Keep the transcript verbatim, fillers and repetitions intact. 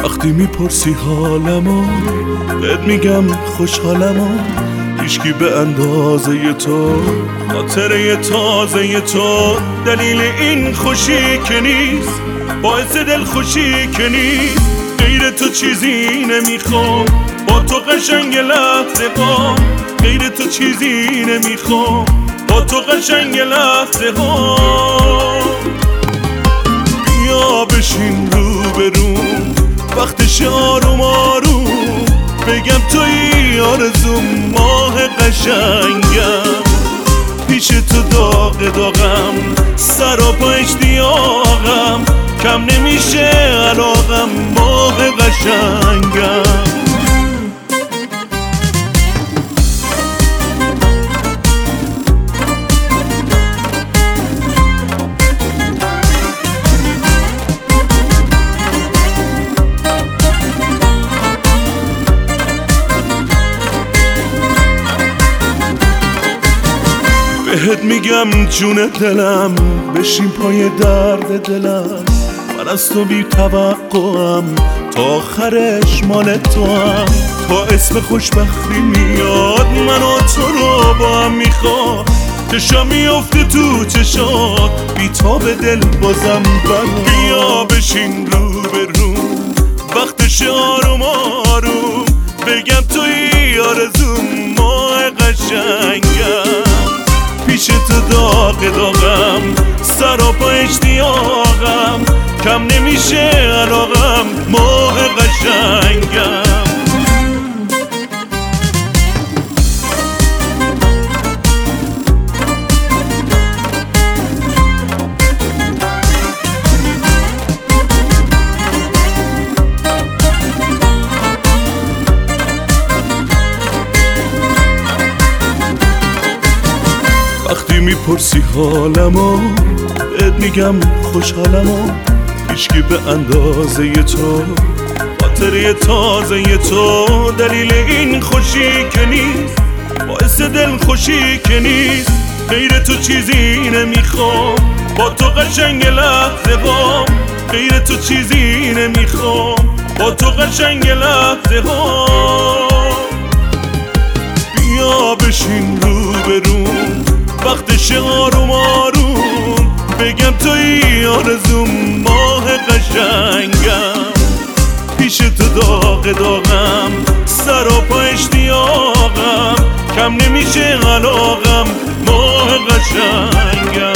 وقتی میپرسی حالمو بهت میگم خوشحالمو، هیچکی به اندازه تو خاطره تازه تو دلیل این خوشی که نیست، باعث دل خوشی که نیست. غیر تو چیزی نمیخوام، با تو قشنگ لحظه ها، غیر تو چیزی نمیخوام، با تو قشنگ لحظه ها. بیا بشین رو برون، وقتش آروم آروم بگم توی آرزوم، ماه قشنگم پیش تو داغ داغم، سراپا اشتیاقم کم نمیشه علاقم، ماه قشنگم. بهت میگم جون دلم، بشین پای درد دلم، من از تو بی توقعم، تا آخرش مال تو هم. تا اسم خوشبختی میاد من و تو رو با هم میخواد، چشا میافته تو چشات بی تاب دل بازم برام. بیا بشین رو برون، وقتش آروم آروم بگم توی آرزوم، ماه قشنگم پیش تو داغ داغم، سراپا اشتیاقم کم نمیشه علاقم، ماه قشنگم. وقتی میپرسی حالمو بهت میگم خوشحالمو، هیچکی به اندازه تو خاطره تازه تو دلیل این خوشی که نیست، باعث دل خوشی که نیست. غیر تو چیزی نمیخوام، با تو قشنگ لحظه ها، غیر تو چیزی نمیخوام، با تو قشنگ لحظه ها. بیا بشین رو برون، وقتش آروم آروم بگم توی آرزوم، ماه قشنگم پیش تو داغ داغم، سراپا اشتیاقم کم نمیشه علاقم، ماه قشنگم.